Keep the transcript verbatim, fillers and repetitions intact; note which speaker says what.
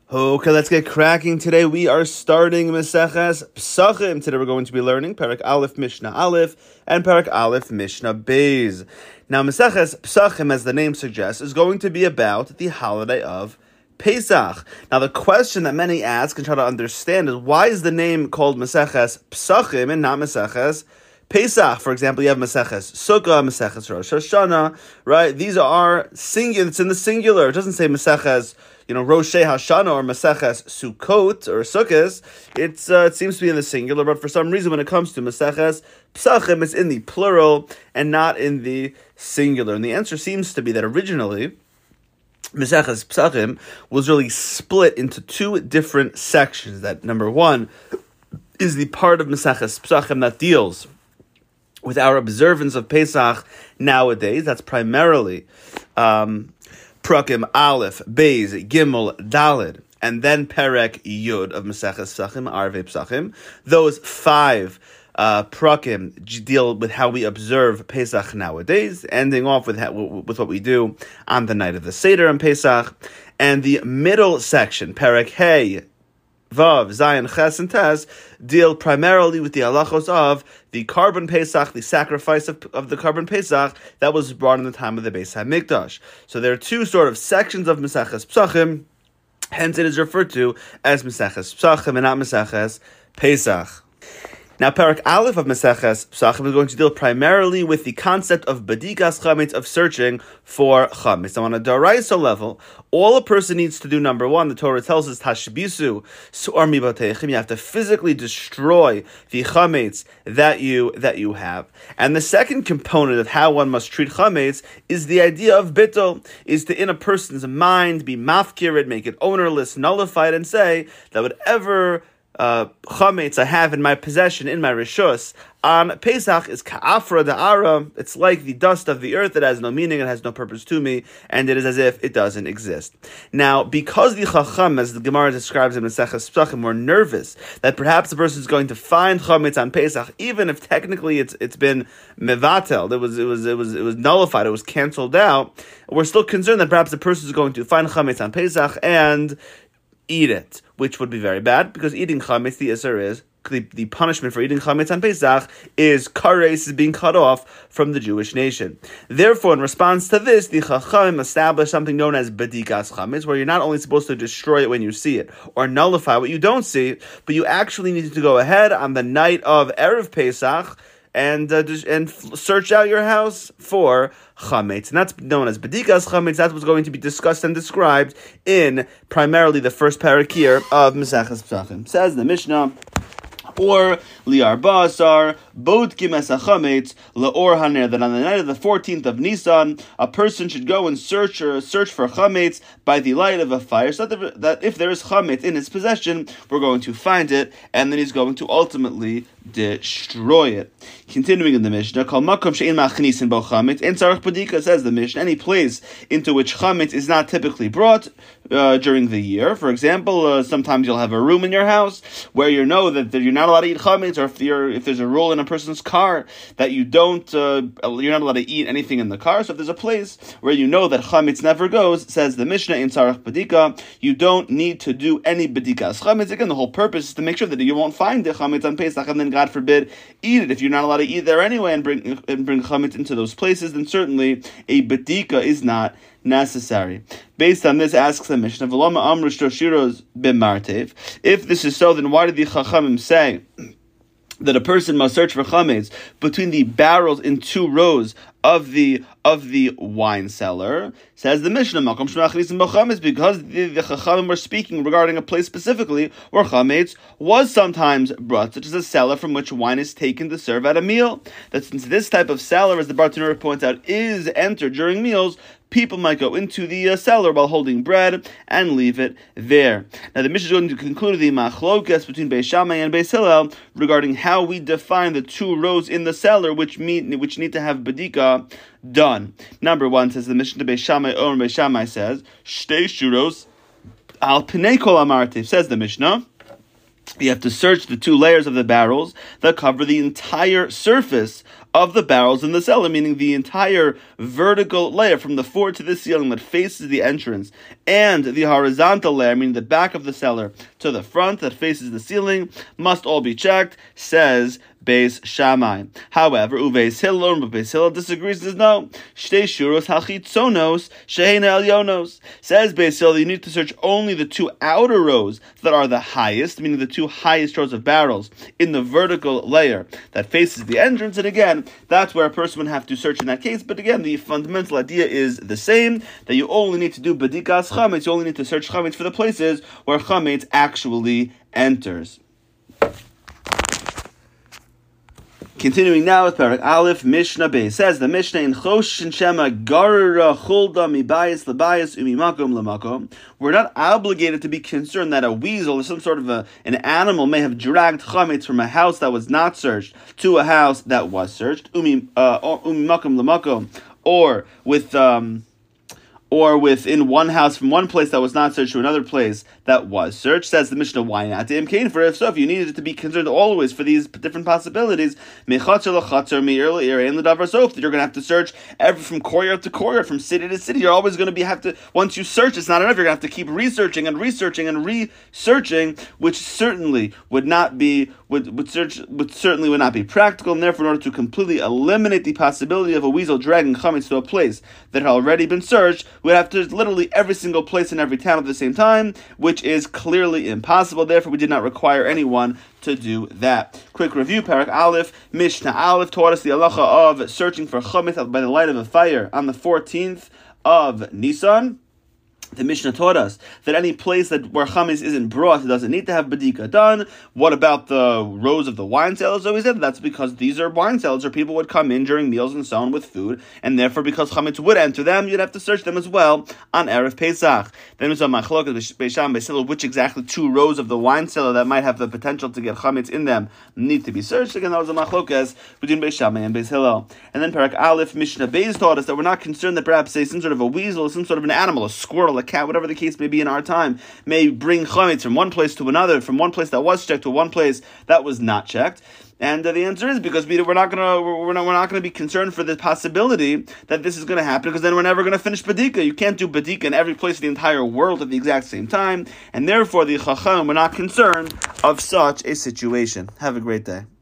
Speaker 1: Okay, let's get cracking. Today we are starting Maseches Psachim. Today we're going to be learning Perek Aleph Mishnah Aleph and Perek Aleph Mishnah Beis. Now Maseches Psachim, as the name suggests, is going to be about the holiday of Pesach. Now the question that many ask and try to understand is, why is the name called Maseches Psachim and not Maseches Pesach? For example, you have Maseches Sukkah, Maseches Rosh Hashanah, right? These are singular. It's in the singular. It doesn't say Maseches, you know, Rosh Hashanah or Maseches Sukkot or Sukkos. It's uh, it seems to be in the singular, but for some reason, when it comes to Maseches Psachim, it's in the plural and not in the singular. And the answer seems to be that originally Maseches Psachim was really split into two different sections. That number one is the part of Maseches Psachim that deals with our observance of Pesach nowadays. That's primarily um, Prakim Aleph, Beis, Gimel, Daled, and then Perek Yud of Maseches Psachim, Arvei Psachim. Those five uh, Prakim deal with how we observe Pesach nowadays, ending off with, how, with what we do on the night of the Seder and Pesach. And the middle section, Perek Hey, Vav, Zayin, Ches, and Tes, deal primarily with the halachos of the Karban Pesach, the sacrifice of, of the Karban Pesach that was brought in the time of the Beis HaMikdash. So there are two sort of sections of Maseches Psachim, hence it is referred to as Maseches Psachim and not Maseches Pesach. Now, Perek Aleph of Maseches Psachim is going to deal primarily with the concept of badikas chametz, of searching for chametz. Now, on a daraisa level, all a person needs to do, number one, the Torah tells us, tashbisu su'ar mibateichem, you have to physically destroy the chametz that you that you have. And the second component of how one must treat chametz is the idea of bittul, is to, in a person's mind, be mafkirid, make it ownerless, nullified, and say that whatever Uh, chametz I have in my possession, in my rishus, on Pesach is ka'afra da'ara. It's like the dust of the earth. It has no meaning, it has no purpose to me, and it is as if it doesn't exist. Now, because the chacham, as the Gemara describes in Maseches Psachim, were nervous that perhaps the person is going to find chametz on Pesach, even if technically it's it's been mevatel, it was it was it was it was nullified, it was canceled out. We're still concerned that perhaps the person is going to find chametz on Pesach and eat it, which would be very bad, because eating chametz, the isser is, the, the punishment for eating chametz on Pesach is kares, is being cut off from the Jewish nation. Therefore, in response to this, the Chacham established something known as badikas chametz, where you're not only supposed to destroy it when you see it, or nullify what you don't see, but you actually need to go ahead on the night of Erev Pesach and uh, and search out your house for chametz. And that's known as badikas chametz. That's what's going to be discussed and described in primarily the first parak here of Maseches Psachim. Says the Mishnah, or liar ba'asar bodkim es hachametz laor haner, that on the night of the fourteenth of Nisan, a person should go and search or search for chametz by the light of a fire, so that, that if there is chametz in his possession, we're going to find it, and then he's going to ultimately destroy it. Continuing in the Mishnah, kol makom she'in machnisin bo chametz en tzarich badika, says the Mishnah, any place into which chametz is not typically brought uh, during the year. For example, uh, sometimes you'll have a room in your house where you know that you're not allowed to eat chametz, or if you're if there's a rule in a person's car that you don't, uh, you're not allowed to eat anything in the car. So if there's a place where you know that chametz never goes, says the Mishnah, in tzarich badika, you don't need to do any badikas chametz. Again, the whole purpose is to make sure that you won't find the chametz on Pesach, and then God forbid eat it. If you're not allowed to eat there anyway and bring and bring chametz into those places, then certainly a badika is not necessary. Based on this, asks the Mishnah, if this is so, then why did the Chachamim say that a person must search for chametz between the barrels in two rows of the of the wine cellar? Says the Mishnah, because the, the Chachamim were speaking regarding a place specifically where chametz was sometimes brought, such as a cellar from which wine is taken to serve at a meal. That since this type of cellar, as the Bartanura points out, is entered during meals, people might go into the uh, cellar while holding bread and leave it there. Now the Mishnah is going to conclude the machlokas between Beis Shammai and Beis Hillel regarding how we define the two rows in the cellar which meet, which need to have badika done. Number one, says the Mishnah, Beis Shammai or Beis Shammai says, Shtei shuros al pnei kol amartiv, says the Mishnah, you have to search the two layers of the barrels that cover the entire surface of the barrels in the cellar, meaning the entire vertical layer from the floor to the ceiling that faces the entrance, and the horizontal layer, meaning the back of the cellar to the front that faces the ceiling, must all be checked, says Beis Shammai. However, Uveis Hillel, Beis Hillel disagrees. Says no. Shtei shuros hachitzonos sheheina elyonos. Says Beis Hillel, you need to search only the two outer rows that are the highest, meaning the two highest rows of barrels in the vertical layer that faces the entrance. And again, that's where a person would have to search in that case. But again, the fundamental idea is the same, that you only need to do bedikas chametz. You only need to search chametz for the places where chametz actually enters. Continuing now with Parak Aleph, Mishnah Beis. Says the Mishnah in Choshen Shema Garra Chulda Mibayis Labayis Umimakom Lamakom. We're not obligated to be concerned that a weasel or some sort of a, an animal may have dragged chametz from a house that was not searched to a house that was searched. Umi uh, Umimakom Lamakom, or with um. or within one house from one place that was not searched to another place that was searched. Says the Mishnah, why not? For if so, if you needed to be concerned always for these different possibilities, that you're going to have to search every from courtyard to courtyard, from city to city. You're always going to be have to, once you search, it's not enough. You're going to have to keep researching and researching and researching, which certainly would not be would would search would certainly would not be practical. And therefore, in order to completely eliminate the possibility of a weasel dragging chametz to a place that had already been searched, we have to literally every single place in every town at the same time, which is clearly impossible. Therefore, we did not require anyone to do that. Quick review, Parak Aleph, Mishnah Aleph taught us the halacha of searching for chametz by the light of a fire on the fourteenth of Nisan. The Mishnah taught us that any place that where chametz isn't brought, it doesn't need to have badika done. What about the rows of the wine cellars? So we said that's because these are wine cellars, or people would come in during meals and so on with food, and therefore because chametz would enter them, you'd have to search them as well on Erev Pesach. Then we saw machlokas Beis Shammai Beis Hillel, which exactly two rows of the wine cellar that might have the potential to get chametz in them need to be searched. Again, that was a machlokas between Beis Shammai and Beis Hillel. And then Parak Aleph, Mishnah Beis taught us that we're not concerned that perhaps say some sort of a weasel, some sort of an animal, a squirrel, a cat, whatever the case may be in our time, may bring chametz from one place to another, from one place that was checked to one place that was not checked. And uh, the answer is because we, we're not gonna we're not we're not gonna be concerned for the possibility that this is gonna happen, because then we're never gonna finish badika. You can't do badika in every place of the entire world at the exact same time, and therefore the chacham we're not concerned of such a situation. Have a great day.